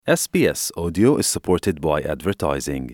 SBS Audio is supported by advertising.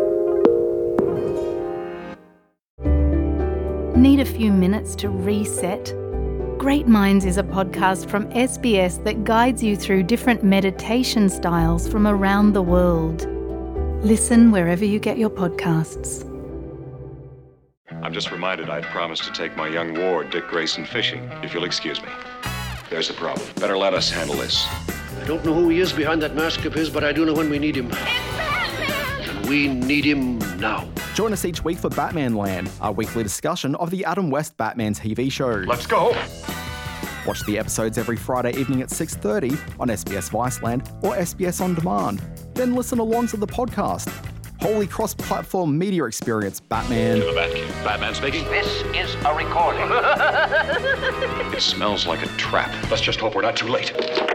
Need a few minutes to reset? Great Minds is a podcast from SBS that guides you through different meditation styles from around the world. Listen wherever you get your podcasts. I'm just reminded I'd promised to take my young ward, Dick Grayson, fishing. If you'll excuse me. There's the problem. Better let us handle this. I don't know who he is behind that mask of his, but I do know when we need him. It's Batman! And we need him now. Join us each week for Batman Land, our weekly discussion of the Adam West Batman TV show. Let's go! Watch the episodes every Friday evening at 6:30 on SBS Viceland or SBS On Demand. Then listen along to the podcast. Wholly cross-platform media experience, Batman. To the Batcave. Batman speaking. This is a recording. It smells like a trap. Let's just hope we're not too late.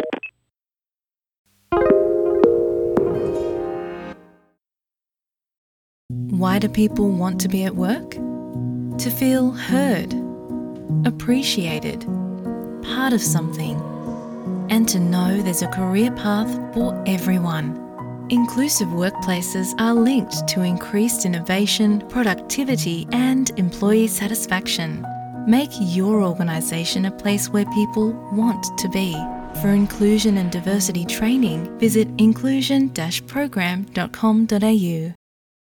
Why do people want to be at work? To feel heard, appreciated, part of something, and to know there's a career path for everyone. Inclusive workplaces are linked to increased innovation, productivity, and employee satisfaction. Make your organisation a place where people want to be. For inclusion and diversity training, visit inclusion-program.com.au.